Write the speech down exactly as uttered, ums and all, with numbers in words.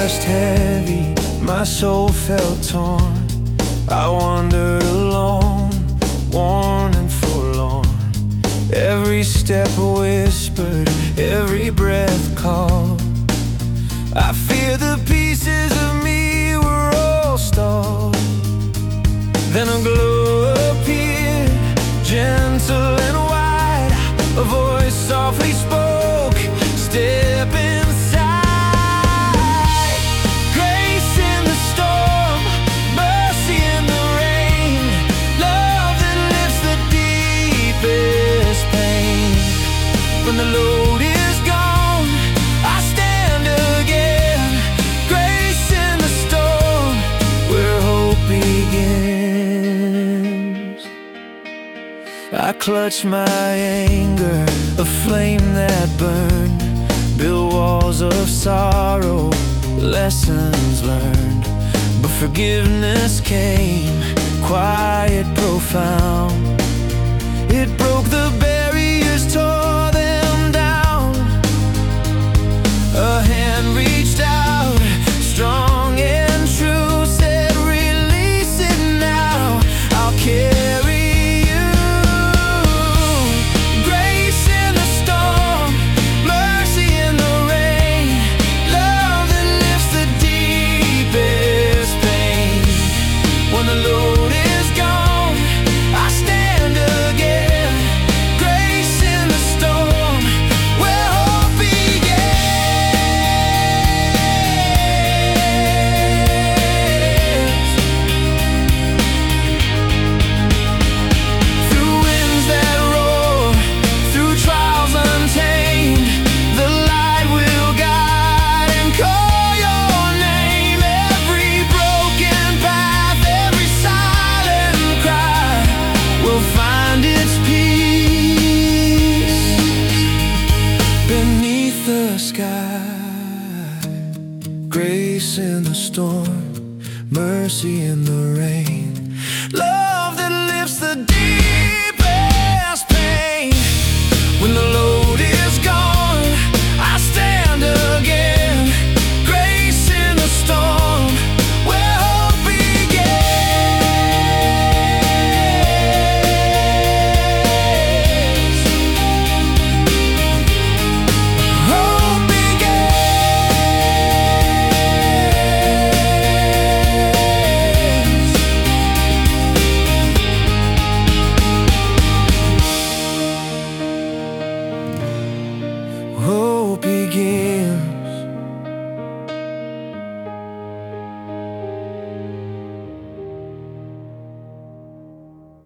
pressed heavy, my soul felt torn. I wandered alone, worn and forlorn. Every step whispered, every breath called. I fear the pieces of me were all stalled. Then a glow appeared, gentle and wide. A voice softly spoke, step inside. Grace in the storm, mercy in the rain, love that lifts the deepest pain. When the load is gone, I stand again. Grace in the storm, where hope begins. I clutch my anger, a flame that burned, built walls of sorrow, lessons learned. But forgiveness came, quiet, profound. It broke the barriers, tore them down. A hand reached out, strong and true, said, release it now, I'll carry you. Grace in the storm, mercy in the rain, love that lifts the deepest pain. When the load is gone, I stand again. Grace in the storm, where hope begins. Through winds that roar, through trials untamed, the light will guide and call your name. Every broken path, every silent cry will find its peace beneath the sky. Grace in the storm, mercy in the rain,